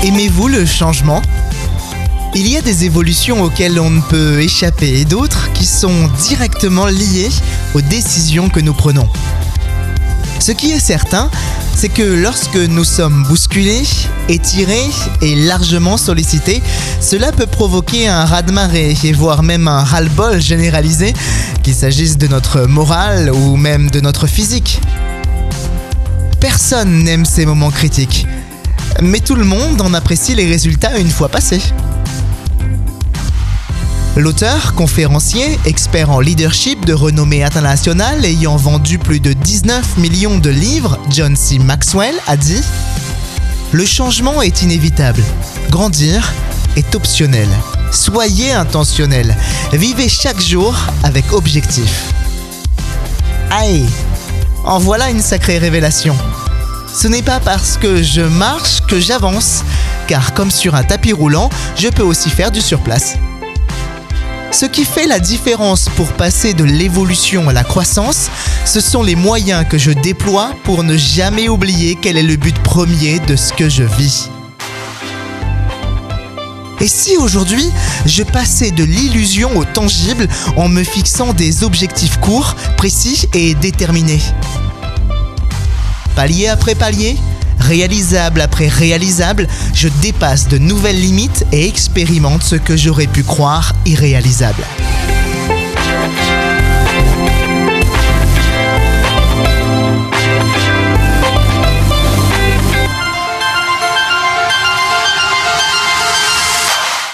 Aimez-vous le changement ? Il y a des évolutions auxquelles on ne peut échapper et d'autres qui sont directement liées aux décisions que nous prenons. Ce qui est certain, c'est que lorsque nous sommes bousculés, étirés et largement sollicités, cela peut provoquer un raz-de-marée et voire même un ras-le-bol généralisé, qu'il s'agisse de notre morale ou même de notre physique. Personne n'aime ces moments critiques, mais tout le monde en apprécie les résultats une fois passés. L'auteur, conférencier, expert en leadership de renommée internationale ayant vendu plus de 19 millions de livres, John C. Maxwell a dit « Le changement est inévitable. Grandir est optionnel. Soyez intentionnel. Vivez chaque jour avec objectif. » Aïe, en voilà une sacrée révélation. Ce n'est pas parce que je marche que j'avance, car comme sur un tapis roulant, je peux aussi faire du surplace. Ce qui fait la différence pour passer de l'évolution à la croissance, ce sont les moyens que je déploie pour ne jamais oublier quel est le but premier de ce que je vis. Et si aujourd'hui, je passais de l'illusion au tangible en me fixant des objectifs courts, précis et déterminés ? Palier après palier, réalisable après réalisable, je dépasse de nouvelles limites et expérimente ce que j'aurais pu croire irréalisable.